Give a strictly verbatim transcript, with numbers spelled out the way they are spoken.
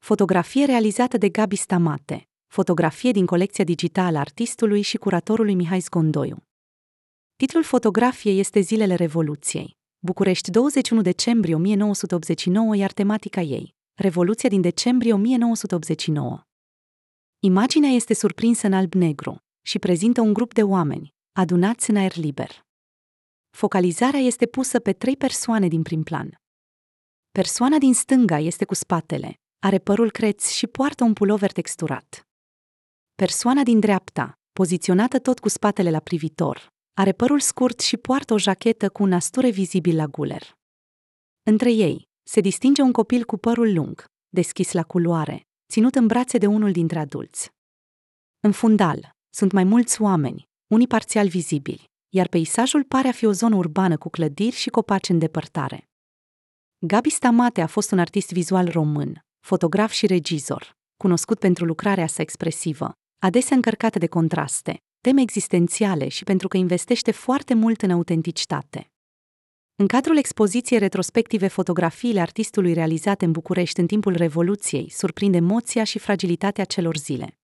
Fotografie realizată de Gabi Stamate, fotografie din colecția digitală a artistului și curatorului Mihai Zgondoiu. Titlul fotografiei este Zilele Revoluției, București, douăzeci și unu decembrie o mie nouă sute optzeci și nouă, iar tematica ei, Revoluția din decembrie o mie nouă sute optzeci și nouă. Imaginea este surprinsă în alb-negru și prezintă un grup de oameni, adunați în aer liber. Focalizarea este pusă pe trei persoane din prim plan. Persoana din stânga este cu spatele, are părul creț și poartă un pulover texturat. Persoana din dreapta, poziționată tot cu spatele la privitor, are părul scurt și poartă o jachetă cu un asture vizibil la guler. Între ei, se distinge un copil cu părul lung, deschis la culoare, ținut în brațe de unul dintre adulți. În fundal, sunt mai mulți oameni, unii parțial vizibili, iar peisajul pare a fi o zonă urbană cu clădiri și copaci în depărtare. Gabi Stamate a fost un artist vizual român, fotograf și regizor, cunoscut pentru lucrarea sa expresivă, adesea încărcată de contraste, teme existențiale și pentru că investește foarte mult în autenticitate. În cadrul expoziției retrospective Fotografiile artistului realizate în București în timpul Revoluției surprind emoția și fragilitatea celor zile.